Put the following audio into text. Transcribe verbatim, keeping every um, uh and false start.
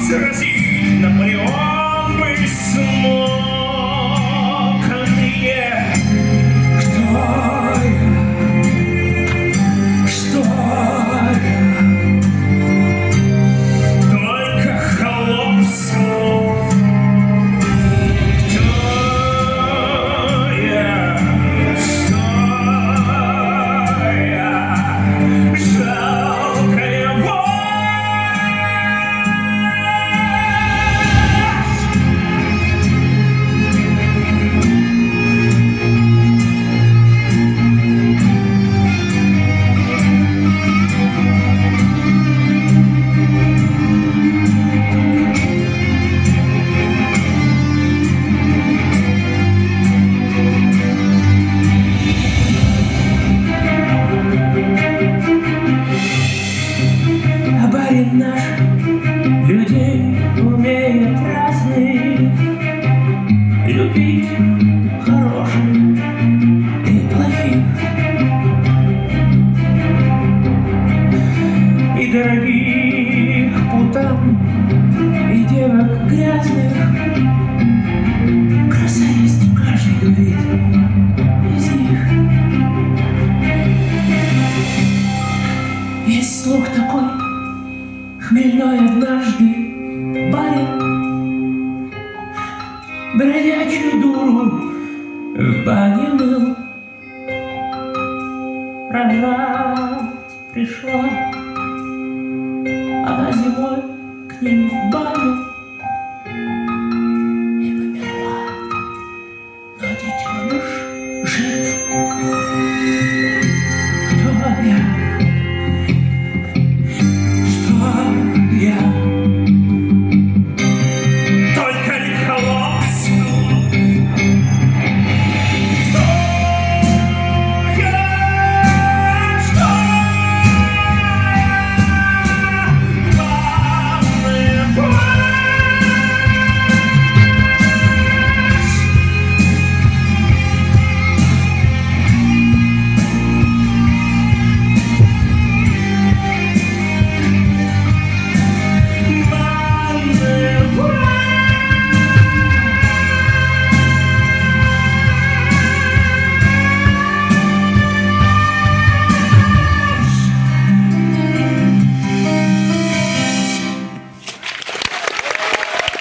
сразить Наполеон бы смог, а мне кто я, что я, только холоп слов. Кто я, что я, жалкая воля. А барин наш людей умеет разных любить, хороших и плохих, и дорогих путам, и девок грязных. Краса есть в каждой, говорит, из них. Есть слух такой, хмельной однажды барин бродячую дуру в бане мыл. Рожать пришла она зимой к ним в баню.